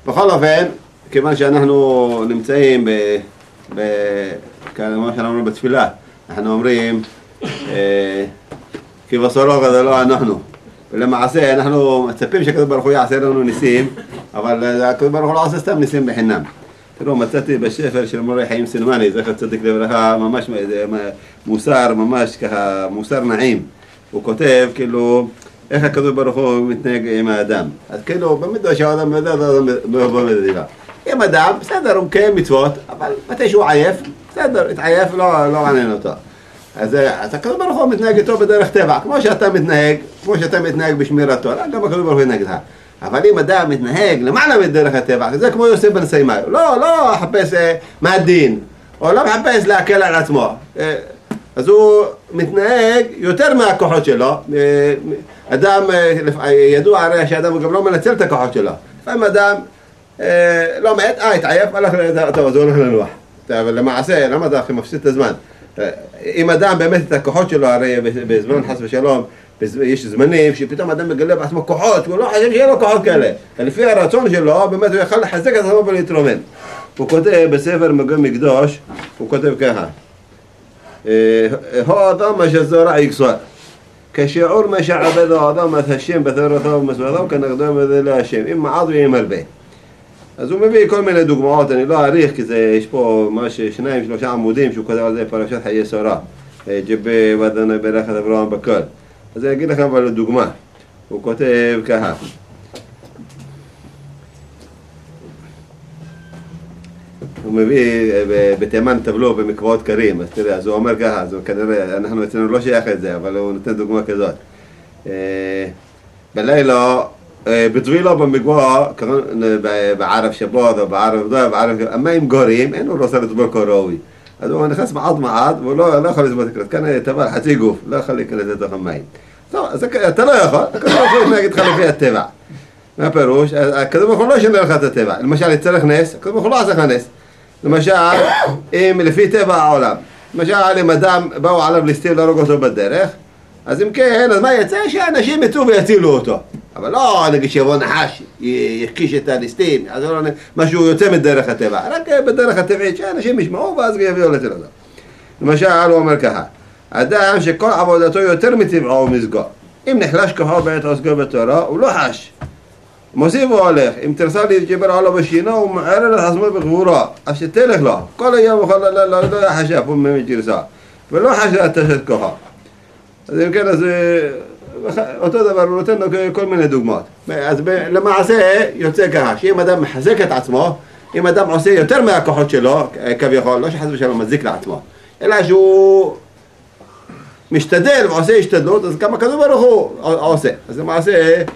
בכל אופן, כיוון שאנחנו נמצאים כמו שאנחנו בתפילה, אנחנו אומרים, כי בסורוק זה לא אנחנו. ולמעשה אנחנו מצפים שהקדוש ברוך הוא יעשה לנו ניסים, אבל הקדוש ברוך הוא לא עושה סתם ניסים בחינם. תראו, מצאתי בספר של מורה חיים סילמני, זכר צדיק לברכה, ממש מוסר, ממש ככה, מוסר נעים. הוא כותב כאילו, איך הקדוש ברוך הוא מתנהג עם האדם. אז כאילו, במידה שהאדם יודע, זה לא במדינה. עם אדם, בסדר, הוא מקיים מצוות, אבל מתי שהוא עייף, בסדר, התעייף, לא מעניין אותו. אז הקדוש ברוך הוא מתנהג איתו בדרך טבע, כמו שאתה מתנהג בשמירתו, גם הקדוש ברוך הוא ינהג לך. אבל אם אדם מתנהג למעלה מדרך הטבע, זה כמו יוסף בן סיימאי, לא מחפש מה הדין, או לא מחפש להקל על עצמו. אז הוא מתנהג יותר מהכוחות שלו. אדם, ידוע הרי שאדם גם לא מנצל את הכוחות שלו. לפעמים אדם לא מת, התעייף, טוב, אז הוא הולך לנוח. אבל למעשה, למה אתה מפסיד את הזמן? אם אדם באמת את הכוחות שלו, הרי בזמן חס ושלום, יש זמנים שפתאום אדם מגלה בעצמו כוחות, הוא לא חושב שיהיה לו כוחות כאלה. לפי הרצון שלו, באמת הוא יכל לחזק את עצמו ולהתרומם. הוא כותב בספר מגן מקדוש, הוא כותב ככה, האדם מה שזרע יקסר, כשיעור מה שעבד האדם את השם בתורתו ובמצוותיו כנגדו בזה להשם, אם מעט ואם הרבה. אז הוא מביא כל מיני דוגמאות, אני לא אעריך כי יש פה ממש 2-3 עמודים שהוא כותב על זה פרשת חיי שרה, ג'בי ודנה ברכת אברהם בכל. אז אני אגיד לכם אבל דוגמה, הוא כותב ככה, הוא מביא בתימן טבלו במקוואות קרים, אז תראה, אז הוא אומר ככה, אז כנראה, אנחנו אצלנו לא שייך את זה, אבל הוא נותן דוגמה כזאת. בלילה, בטבילו במקווה, בערב שבות או בערב דו, המים גורים, אין הוא רוצה לטבול כה ראוי. אז הוא נכנס מעט, והוא לא יכול לסבול תקרת, כאן טבל חצי גוף, לא יכול להיכנס לתוך המים. טוב, אז אתה לא יכול, אתה לא יכול להגיד לך לפי הטבע. מה הפירוש? הקדוש ברוך הוא לא ישנה לך את הטבע. למשל, יצטרך נס, הקדוש ברוך הוא לא עשה לך נס. למשל, אם לפי טבע העולם, למשל, אם אדם באו עליו לסתים להרוג אותו בדרך, אז אם כן, אז מה יצא? שאנשים יצאו ויצילו אותו. אבל לא נגיד שיבוא נחש, יקיש את הליסטים, אז לא משהו יוצא מדרך הטבע, רק בדרך הטבעית שאנשים ישמעו ואז יביאו לצל אותו. למשל, הוא אומר ככה, אדם שכל עבודתו יותר מטבעו ומסגו, אם נחלש כוחו בעת עוסקו בתורה, הוא לא חש. מוסיף הוא הולך, אם תרצה להתגבר עליו בשינה, הוא מערר את עצמו בגבורה, אז שתלך לו, כל היום הוא לא יחשב, הוא מג'רסה, ולא חש להתשת כוחו. אז אם כן, אז אותו דבר, הוא נותן לו כל מיני דוגמאות. אז למעשה יוצא ככה, שאם אדם מחזק את עצמו, אם אדם עושה יותר מהכוחות שלו, כביכול, לא שחס ושלום מזיק לעצמו, אלא שהוא משתדל ועושה השתדלות, אז כמה כדור ברוך הוא עושה. אז למעשה